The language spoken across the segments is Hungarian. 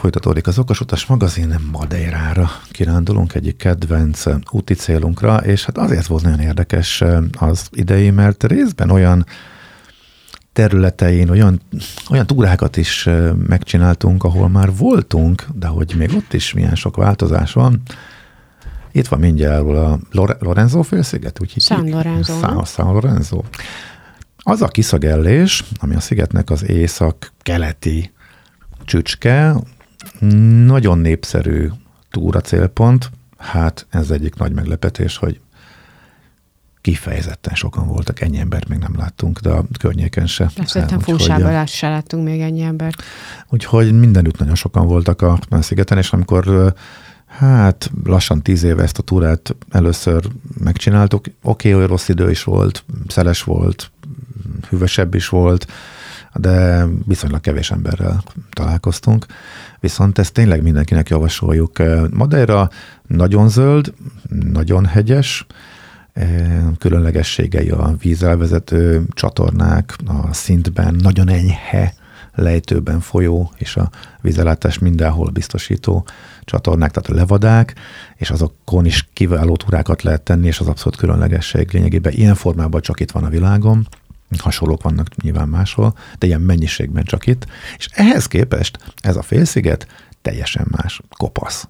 folytatódik az Okasutas magazin, Madeirára kirándulunk, egyik kedvenc úti célunkra, és hát azért volt nagyon érdekes az idei, mert részben olyan területein, olyan túrákat is megcsináltunk, ahol már voltunk, de hogy még ott is milyen sok változás van. Itt van mindjárt a Lorenzo félsziget, úgy San Lorenzo. San Lorenzo. Az a kiszagellés, ami a szigetnek az észak-keleti csücske, nagyon népszerű túra célpont. Hát ez egyik nagy meglepetés, hogy kifejezetten sokan voltak, ennyi embert még nem láttunk, de a környéken se. Szerintem Fúsában se láttunk még ennyi embert. Úgyhogy mindenütt nagyon sokan voltak a szigeten, és amikor hát lassan 10 éve ezt a túrát először megcsináltuk, oké, hogy rossz idő is volt, szeles volt, hűvösebb is volt, de viszonylag kevés emberrel találkoztunk. Viszont ezt tényleg mindenkinek javasoljuk. Madeira nagyon zöld, nagyon hegyes, különlegességei a vízelvezető csatornák, a szintben nagyon enyhe lejtőben folyó, és a vízellátás mindenhol biztosító csatornák, tehát a levadák, és azokon is kiváló túrákat lehet tenni, és az abszolút különlegesség lényegében ilyen formában csak itt van a világon, hasonlók vannak nyilván máshol, de ilyen mennyiségben csak itt, és ehhez képest ez a félsziget teljesen más, kopasz.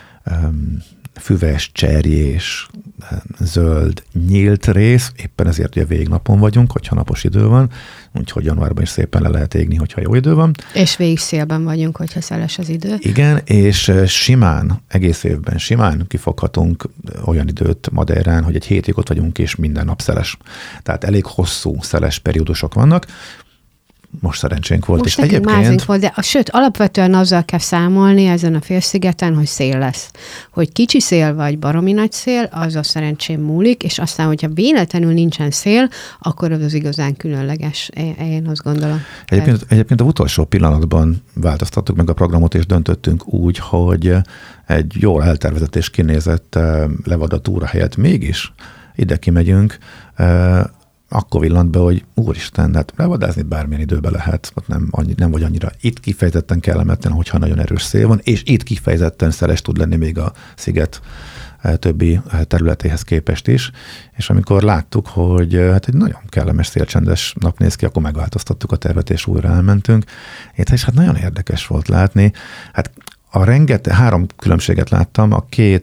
Füves, cserjés, zöld, nyílt rész, éppen ezért ugye végig napon vagyunk, hogyha napos idő van, úgyhogy januárban is szépen le lehet égni, hogyha jó idő van. És végig szélben vagyunk, hogyha szeles az idő. Igen, és simán, egész évben simán kifoghatunk olyan időt Madeirán, hogy egy hétig ott vagyunk, és minden nap szeles. Tehát elég hosszú szeles periódusok vannak. Most szerencsénk volt. Most és egyébként volt, de sőt, alapvetően azzal kell számolni ezen a félszigeten, hogy szél lesz. Hogy kicsi szél vagy baromi nagy szél, az a szerencsém múlik, és aztán, hogyha véletlenül nincsen szél, akkor az igazán különleges, én azt gondolom. Egyébként a utolsó pillanatban változtattuk meg a programot, és döntöttünk úgy, hogy egy jól eltervezett és kinézett levada túra helyett mégis ide kimegyünk, akkor villant be, hogy úristen, hát levadázni bármilyen időben lehet, nem vagy annyira. Itt kifejezetten kellemetlen, hogyha nagyon erős szél van, és itt kifejezetten szeles tud lenni még a sziget többi területéhez képest is. És amikor láttuk, hogy hát egy nagyon kellemes, szélcsendes nap néz ki, akkor megváltoztattuk a tervet, és újra elmentünk. És hát nagyon érdekes volt látni. Hát három különbséget láttam,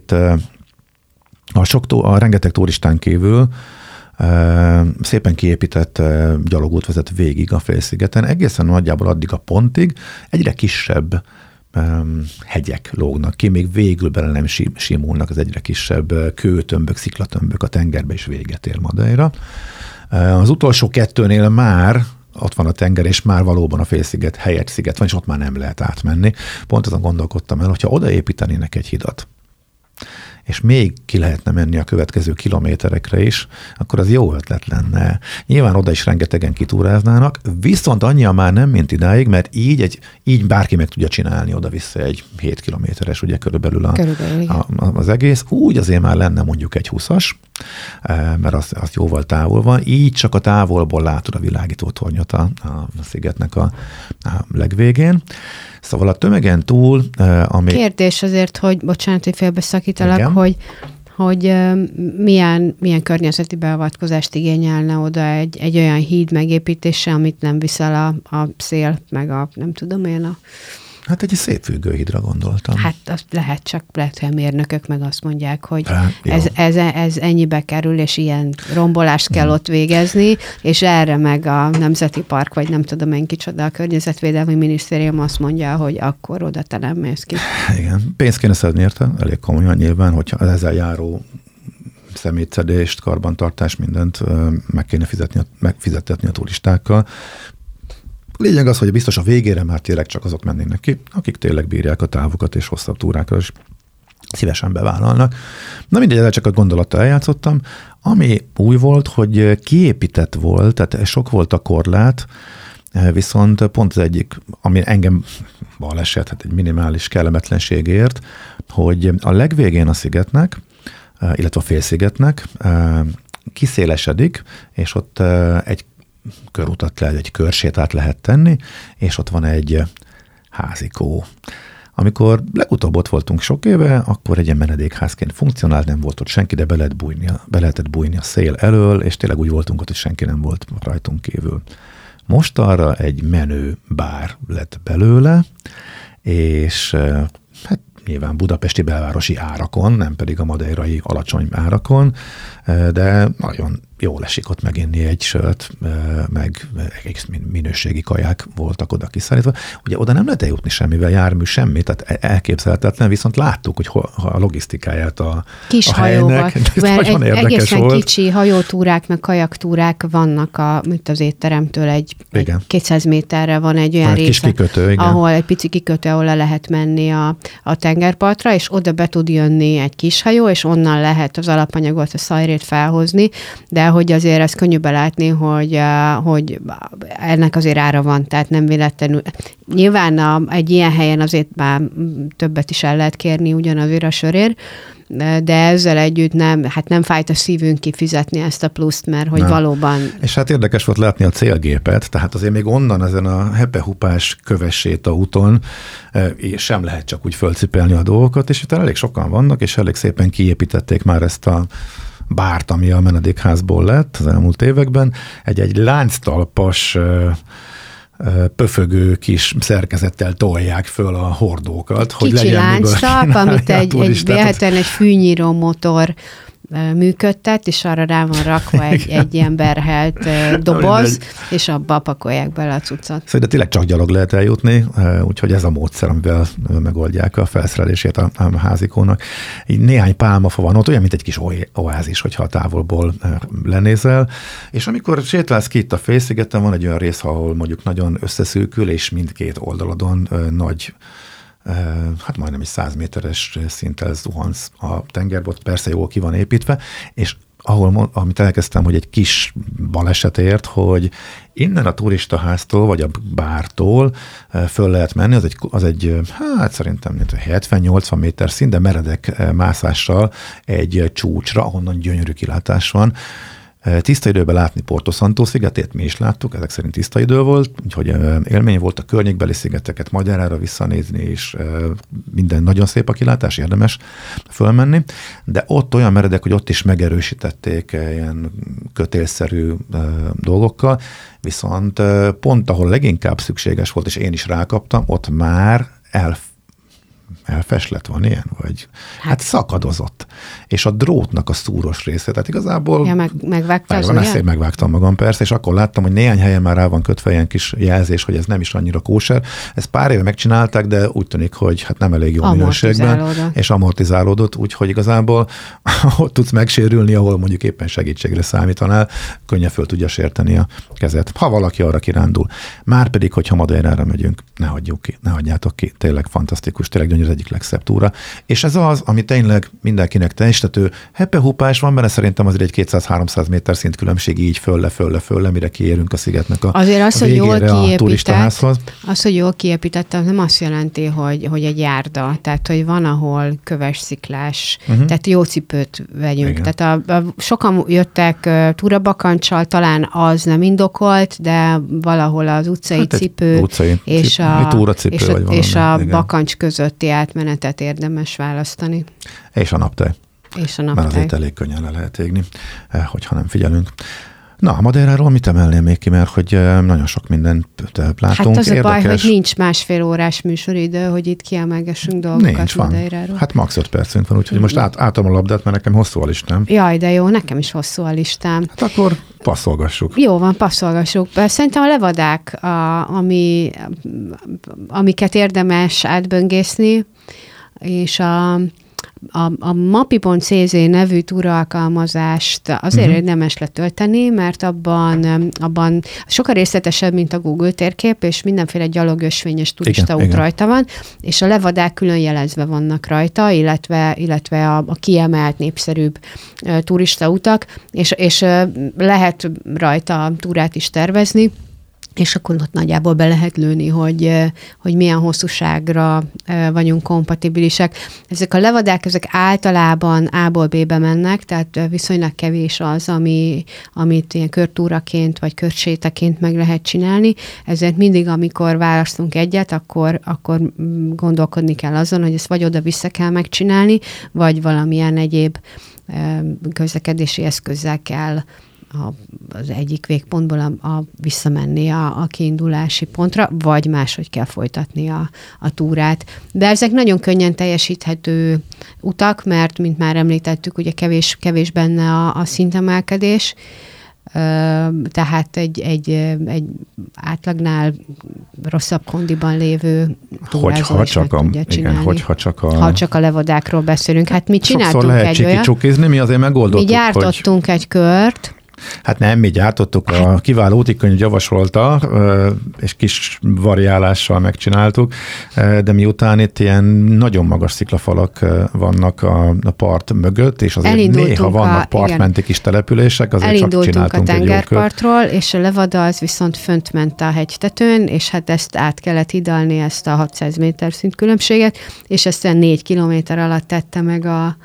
a rengeteg turistán kívül szépen kiépített gyalogút vezet végig a félszigeten, egészen nagyjából addig a pontig egyre kisebb hegyek lógnak ki, még végül bele nem simulnak az egyre kisebb kőtömbök, sziklatömbök, a tengerbe is véget ér Madeira. Az utolsó kettőnél már ott van a tenger, és már valóban a félsziget helyett sziget van, és ott már nem lehet átmenni. Pont azon gondolkodtam el, hogyha odaépítenének egy hidat, és még ki lehetne menni a következő kilométerekre is, akkor az jó ötlet lenne. Nyilván oda is rengetegen kitúráznának, viszont annyian már nem, mint idáig, mert így bárki meg tudja csinálni oda-vissza egy 7 kilométeres, ugye körülbelül az egész. Úgy azért már lenne mondjuk egy 20-as, mert az jóval távol van. Így csak a távolból látod a világító tornyot a szigetnek a legvégén. Szóval a tömegen túl, ami... Kérdés azért, hogy, bocsánat, hogy félbeszakítalak, hogy milyen környezeti beavatkozást igényelne oda egy olyan híd megépítése, amit nem viszel a szél, meg nem tudom én Hát egy szép függőhídra gondoltam. Hát azt lehet, hogy a mérnökök meg azt mondják, hogy ez ennyibe kerül, és ilyen rombolást kell ott végezni, és erre meg a Nemzeti Park, vagy nem tudom én kicsoda, a Környezetvédelmi Minisztérium azt mondja, hogy akkor oda te nem mész ki. Igen, pénzt kéne szedni érte, elég komolyan nyilván, hogyha ezzel járó szemétszedést, karbantartás, mindent meg kéne megfizettetni a turistákkal. Lényeg az, hogy biztos a végére már tényleg csak azok mennének ki, akik tényleg bírják a távokat és hosszabb túrákra is szívesen bevállalnak. Na mindegy, ezzel csak a gondolattal eljátszottam. Ami új volt, hogy kiépített volt, tehát sok volt a korlát, viszont pont az egyik, ami engem baleset, hát egy minimális kellemetlenségért, hogy a legvégén a szigetnek, illetve a félszigetnek kiszélesedik, és ott egy körútat lehet, egy körsétát lehet tenni, és ott van egy házikó. Amikor legutóbb ott voltunk sok éve, akkor egy ilyen menedékházként funkcionált, nem volt ott senki, de be lehetett bújni a szél elől, és tényleg úgy voltunk ott, hogy senki nem volt rajtunk kívül. Most arra egy menő bár lett belőle, és hát nyilván budapesti belvárosi árakon, nem pedig a madeirai alacsony árakon, de nagyon jól esik ott meginni egy sört, meg egész minőségi kaják voltak oda kiszállítva. Ugye oda nem lehet eljutni semmivel, jármű semmi, tehát elképzelhetetlen, viszont láttuk, hogy a logisztikáját a helynek. Nagyon egészen volt. Kicsi hajótúrák, meg kajaktúrák vannak mint az étteremtől egy 200 méterre van egy olyan része, kikötő, ahol egy pici kikötő, ahol le lehet menni a tengerpartra, és oda be tud jönni egy kis hajó, és onnan lehet az alapanyagot, a szajrét felhozni, de hogy azért ez könnyű belátni, hogy ennek azért ára van, tehát nem véletlenül. Nyilván egy ilyen helyen azért már többet is el lehet kérni ugyanazért a sörért, de ezzel együtt nem fájt a szívünk kifizetni ezt a pluszt, mert hogy valóban... És hát érdekes volt látni a célgépet, tehát azért még onnan ezen a hepehupás kövesséta úton sem lehet csak úgy fölcipelni a dolgokat, és itt elég sokan vannak, és elég szépen kiépítették már ezt a bárt, ami a menedékházból lett az elmúlt években. Egy lánctalpas pöfögő kis szerkezettel tolják föl a hordókat. Kicsi hogy lánctalp, amit egy fűnyíró motor működtet, és arra rá van rakva egy ilyen berhelt doboz, és abba pakolják bele a cuccot. Szóval de tényleg csak gyalog lehet eljutni, úgyhogy ez a módszer, amivel megoldják a felszerelését a házikónak. Így néhány pálmafa van ott, olyan, mint egy kis oázis, hogyha a távolból lenézel, és amikor sétálsz ki itt a Félszigeten, van egy olyan rész, ahol mondjuk nagyon összeszűkül, és mindkét oldaladon nagy hát majdnem egy 100 méteres szinttel zuhansz a tengerbot, persze jól ki van építve, és amit elkezdtem, hogy egy kis baleset ért, hogy innen a turistaháztól, vagy a bártól föl lehet menni, az egy hát szerintem 70-80 méter szint, de meredek mászással egy csúcsra, ahonnan gyönyörű kilátás van. Tiszta időben látni Porto Santo szigetét, mi is láttuk, ezek szerint tiszta idő volt, úgyhogy élmény volt a környékbeli szigeteket Madeirára visszanézni, és minden nagyon szép a kilátás, érdemes fölmenni, de ott olyan meredek, hogy ott is megerősítették ilyen kötélszerű dolgokkal, viszont pont ahol leginkább szükséges volt, és én is rákaptam, ott már elfeslett, van ilyen? Vagy hát szakadozott. És a drótnak a szúros része, tehát igazából... Megvágtam magam persze, és akkor láttam, hogy néhány helyen már rá van kötve ilyen kis jelzés, hogy ez nem is annyira kóser. Ezt pár éve megcsinálták, de úgy tűnik, hogy hát nem elég jó minőségben. És amortizálódott, úgyhogy igazából ott tudsz megsérülni, ahol mondjuk éppen segítségre számítanál, könnyen föl tudja sérteni a kezet. Ha valaki arra kirándul. Márpedig, hogyha Madeirára megyünk, ne hagyjátok ki. Tényleg fantasztikus, tényleg az egyik legszebb túra. És ez az, ami tényleg mindenkinek teljesítető. Hepehupás van benne, szerintem azért egy 200-300 méter szint különbség így fölle, mire kiérünk a szigetnek a végére a turistaházhoz. Az, hogy jól kiépítettem, nem azt jelenti, hogy egy járda. Tehát, hogy van, ahol köves sziklás, tehát jó cipőt vegyünk. Igen. Tehát sokan jöttek túrabakanccsal, talán az nem indokolt, de valahol az utcai cipő és a bakancs közötti átmenetet érdemes választani. És a naptej. Mert azért elég könnyen le lehet égni, hogyha nem figyelünk. Na, a Madeiráról mit emelném még ki, mert hogy nagyon sok mindent látunk. Hát az a baj, hogy nincs másfél órás műsoridő, hogy itt kiemelgessünk dolgokat Madeiráról. Hát max. 5 percünk van, úgyhogy most átadom a labdát, mert nekem hosszú a listám. Jaj, de jó, nekem is hosszú a listám. Hát akkor passzolgassuk. Jó van, passzolgassuk. Szerintem a levadák, amiket érdemes átböngészni, és a mapi.cz nevű túraalkalmazást azért érdemes letölteni, mert abban sokkal részletesebb, mint a Google térkép, és mindenféle gyalogösvényes turistaút rajta van, és a levadák külön jelezve vannak rajta, illetve a kiemelt, népszerűbb turistautak, és lehet rajta túrát is tervezni, és akkor ott nagyjából be lehet lőni, hogy milyen hosszúságra vagyunk kompatibilisek. Ezek a levadák, ezek általában A-ból B-be mennek, tehát viszonylag kevés az, amit ilyen körtúraként vagy körsétaként meg lehet csinálni. Ezért mindig, amikor választunk egyet, akkor gondolkodni kell azon, hogy ezt vagy oda-vissza kell megcsinálni, vagy valamilyen egyéb közlekedési eszközzel kell az egyik végpontból visszamenni a kiindulási pontra, vagy máshogy kell folytatni a túrát. De ezek nagyon könnyen teljesíthető utak, mert, mint már említettük, ugye kevés benne a szintemelkedés, tehát egy átlagnál rosszabb kondiban lévő túrázós meg tudja csinálni. Ha csak a levadákról beszélünk. Hát mi csináltunk sokszor lehet csiki-csukizni, mi azért megoldottuk. Mi gyártottunk egy kört. Hát nem, mi gyártottuk, a kiváló útikönyv javasolta, és kis variálással megcsináltuk, de miután itt ilyen nagyon magas sziklafalak vannak a part mögött, és azért néha vannak partmenti kis települések, azért csak csináltunk a tengerpartról, és a levada az viszont fönt ment a hegytetőn, és hát ezt át kellett hidalni, ezt a 600 méter szintkülönbséget, és ezt 4 kilométer alatt tette meg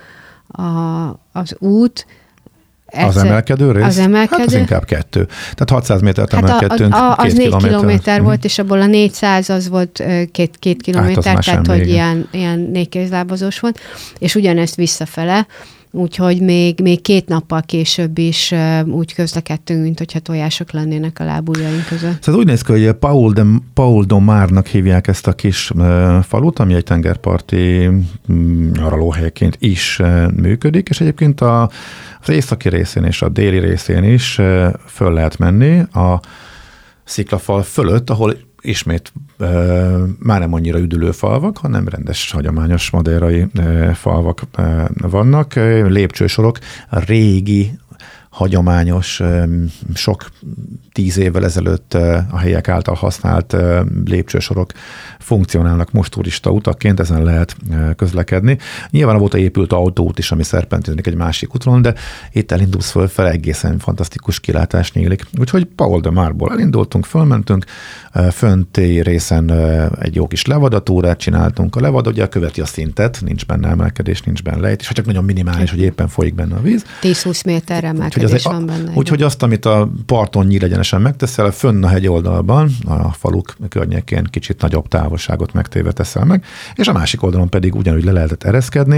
az út. Az emelkedő rész? Az emelkedő? Hát az inkább 2. Tehát 600 métert emelkedtünk, az 4 kilométer volt, és abból a 400 az volt 2 kilométer, tehát hogy ilyen négykézlábazós volt, és ugyanezt visszafele, úgyhogy még 2 nappal később is úgy közlekedtünk, mint hogyha tojások lennének a lábujjaink között. Szóval úgy néz ki, hogy Paul de Marnak hívják ezt a kis falut, ami egy tengerparti nyaralóhelyként is működik, és egyébként az északi részén és a déli részén is föl lehet menni a sziklafal fölött, ahol ismét már nem annyira üdülő falvak, hanem rendes, hagyományos madeirai falvak vannak. Lépcsősorok, régi, hagyományos, sok 10 évvel ezelőtt a helyiek által használt lépcsősorok funkcionálnak most turista utakként, ezen lehet közlekedni. Nyilván volt épült autóút is, ami szerpentizik egy másik úton, de itt elindulsz fölfele, egészen fantasztikus kilátás nyílik. Úgyhogy Paul de Marból elindultunk, fölmentünk, fönti részen egy jó kis levadatúrát csináltunk. A levad ugye követi a szintet, nincs benne emelkedés, nincs benne lejtés, ha csak nagyon minimális, hogy éppen folyik benne a víz. 10-20 méter emelkedés van benne. Úgyhogy azt, amit a parton nyílegyenesen megteszel, fönn a hegy oldalban, a faluk környékén kicsit nagyobb távolságot megtéve teszel meg, és a másik oldalon pedig ugyanúgy le lehetett ereszkedni.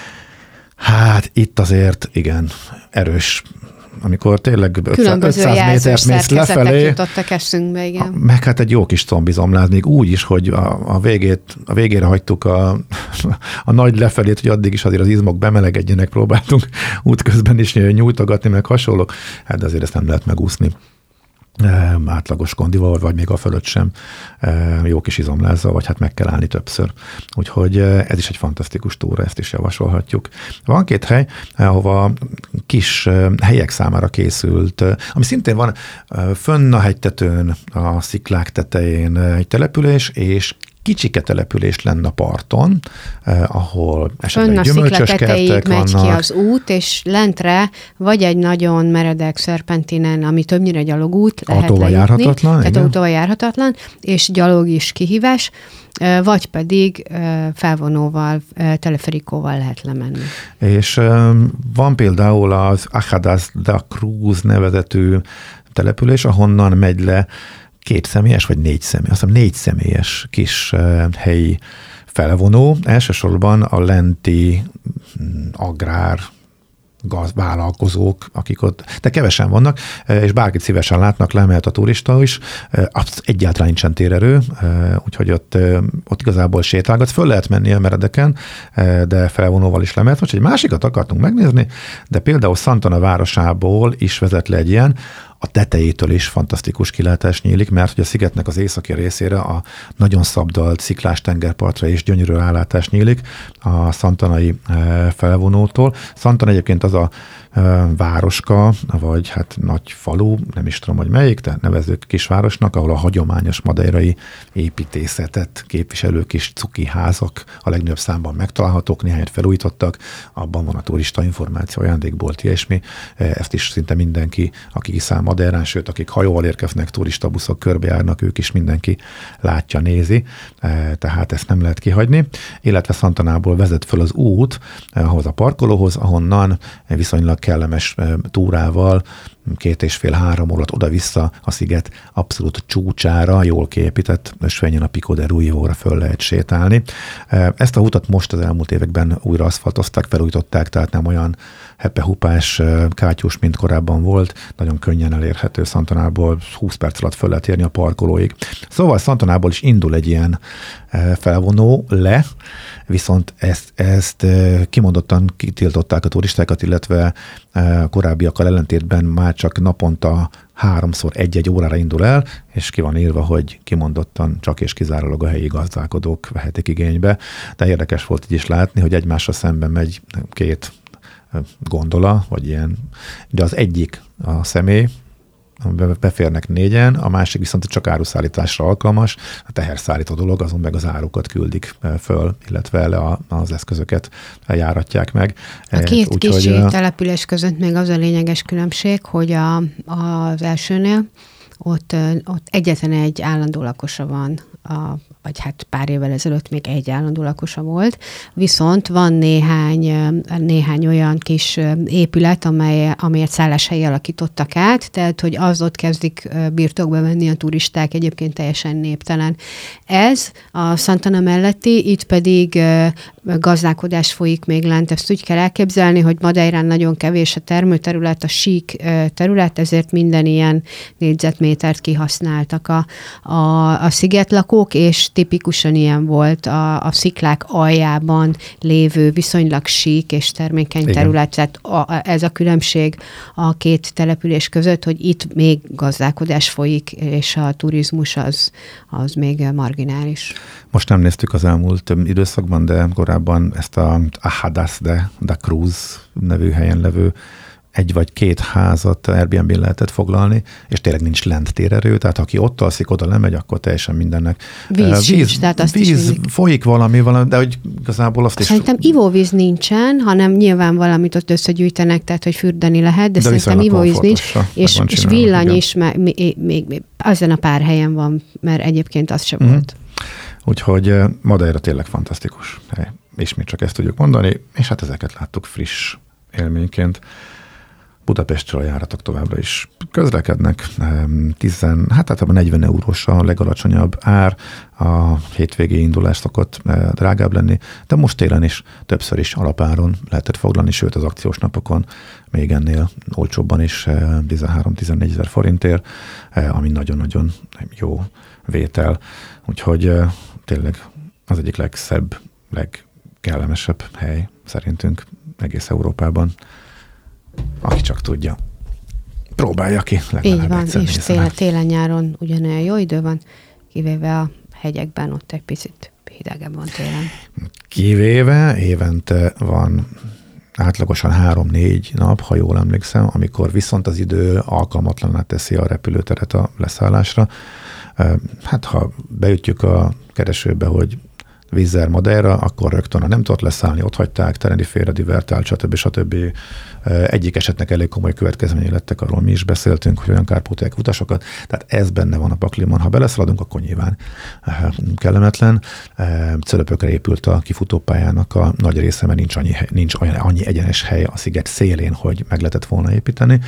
Hát itt azért igen, erős, amikor tényleg 500 métert mész lefelé, jutottak eszünkbe, igen. Meg hát egy jó kis combizomláz, még úgy is, hogy a végére hagytuk a nagy lefelét, hogy addig is azért az izmok bemelegedjenek, próbáltunk útközben is nyújtogatni, meg hasonlók. Hát azért ezt nem lehet megúszni átlagos kondival, vagy még a fölött sem jó kis izomlázzal, vagy hát meg kell állni többször. Úgyhogy ez is egy fantasztikus túra, ezt is javasolhatjuk. Van 2 hely, ahova kis helyek számára készült, ami szintén van fönn a hegytetőn, a sziklák tetején egy település, és kicsike település lenne a parton, ahol esetleg gyümölcsös kertek vannak. Megy ki az út, és lentre vagy egy nagyon meredek szerpentinen, ami többnyire gyalogút, lehet lejutni. Tehát autóval járhatatlan, és gyalog is kihívás, vagy pedig felvonóval, teleferikóval lehet lemenni. És van például az Ajadas da Cruz nevezetű település, ahonnan megy le 2 személyes, vagy 4 személyes, azt hiszem 4 személyes kis helyi felvonó. Elsősorban a lenti agrár vállalkozók, akik ott, de kevesen vannak, és bárkit szívesen látnak, lemehet a turista is. Egyáltalán nincsen térerő, úgyhogy ott igazából sétálgatsz. Föl lehet menni a meredeken, de felvonóval is lemehet. Most egy másikat akartunk megnézni, de például Santana városából is vezet le egy ilyen, a tetejétől is fantasztikus kilátás nyílik, mert hogy a szigetnek az északi részére a nagyon szabdalt sziklás tengerpartra is gyönyörű rálátás nyílik a szantanai felvonótól. Santana egyébként az a városka, vagy hát nagy falu, nem is tudom, hogy melyik, de nevezzük kisvárosnak, ahol a hagyományos madeirai építészetet képviselő kis cuki házak a legnagyobb számban megtalálhatók, néhányat felújítottak, abban van a turista információ, ajándékbolt, ilyesmi. Ezt is szinte mindenki, aki kiszáll Madeirán, sőt, akik hajóval érkeznek, turistabuszok körbejárnak, ők is mindenki látja, nézi, tehát ezt nem lehet kihagyni. Illetve Santanából vezet föl az út ahhoz a parkolóhoz, ahonnan viszonylag kellemes túrával 2,5-3 órát oda-vissza a sziget abszolút csúcsára, jól kiépített ösvényen a Pico de Ruióra föl lehet sétálni. Ezt a utat most az elmúlt években újra aszfaltozták, felújították, tehát nem olyan hepehupás, kátyús, mint korábban volt, nagyon könnyen elérhető Santanából, 20 perc alatt föl lehet érni a parkolóig. Szóval Santanából is indul egy ilyen felvonó le, viszont ezt kimondottan kitiltották a turistákat, illetve korábbiakkal ellentétben már csak naponta 3-szor 1-1 órára indul el, és ki van írva, hogy kimondottan csak és kizárólag a helyi gazdálkodók vehetik igénybe. De érdekes volt így is látni, hogy egymásra szemben megy 2 gondola, vagy ilyen, de az egyik a személy, beférnek 4-en, a másik viszont csak áruszállításra alkalmas, a teherszállító dolog, azon meg az árukat küldik föl, illetve le az eszközöket járatják meg. A két kicsi település között még az a lényeges különbség, hogy az elsőnél ott egyetlen egy állandó lakosa van, vagy hát pár évvel ezelőtt még egy állandó lakosa volt, viszont van néhány olyan kis épület, amelyet szálláshelyi alakítottak át, tehát hogy az ott kezdik birtokba venni a turisták, egyébként teljesen néptelen. Ez a Santana melletti, itt pedig gazdálkodás folyik még lent. Ezt úgy kell elképzelni, hogy Madeirán nagyon kevés a termőterület, a sík terület, ezért minden ilyen négyzetmétert kihasználtak a szigetlakók, és tipikusan ilyen volt a sziklák aljában lévő viszonylag sík és termékeny terület. Tehát ez a különbség a két település között, hogy itt még gazdálkodás folyik, és a turizmus az még marginális. Most nem néztük az elmúlt időszakban, de korábban ezt a Ahadas de Cruz nevű helyen levő 1 vagy 2 házat Airbnb-n lehetett foglalni, és tényleg nincs lent térerő, tehát aki ott alszik, oda lemegy, akkor teljesen mindennek. Víz tehát azt víz is folyik valami, de hogy igazából azt is... Szerintem ivóvíz nincsen, hanem nyilván valamit ott összegyűjtenek, tehát hogy fürdeni lehet, de szerintem ivóvíz nincs, és villany is még azon a pár helyen van, mert egyébként az sem volt. Úgyhogy Madeira tényleg fantasztikus hely. És mi csak ezt tudjuk mondani, és hát ezeket láttuk friss élményként. Budapestről a járatok továbbra is közlekednek. Általában 40 eurós a legalacsonyabb ár, a hétvégi indulás szokott drágább lenni, de most télen is többször is alapáron lehetett foglalni, sőt az akciós napokon még ennél olcsóbban is 13-14 ezer forintért, ami nagyon-nagyon jó vétel. Úgyhogy tényleg az egyik legszebb, legkellemesebb hely szerintünk egész Európában. Aki csak tudja, próbálja ki. Így van, és télen-nyáron ugyanolyan jó idő van, kivéve a hegyekben, ott egy picit hidegebb van télen. Kivéve évente van átlagosan 3-4 nap, ha jól emlékszem, amikor viszont az idő alkalmatlaná teszi a repülőteret a leszállásra. Hát ha beütjük a keresőbe, hogy Vízzer Madeira, akkor rögtön, ha nem tudott leszállni, ott hagyták, Tenerife-re divertált, stb. Egyik esetnek elég komoly következményei lettek, arról mi is beszéltünk, hogy olyan kárpótolják utasokat, tehát ez benne van a pakliban. Ha beleszaladunk, akkor nyilván kellemetlen. Cölöpökre épült a kifutópályának a nagy része, mert nincs annyi egyenes hely a sziget szélén, hogy meg lehetett volna építeni,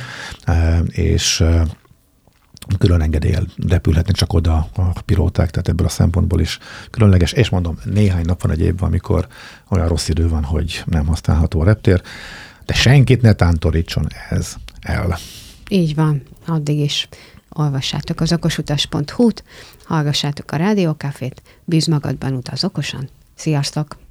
és külön engedéllyel repülhetnek csak oda a pilóták, tehát ebből a szempontból is különleges, és mondom, néhány nap van egy évben, amikor olyan rossz idő van, hogy nem használható a reptér, de senkit ne tántorítson ez el. Így van, addig is olvassátok az okosutas.hu-t, hallgassátok a Rádiókafét, bíz magadban, utaz okosan. Sziasztok!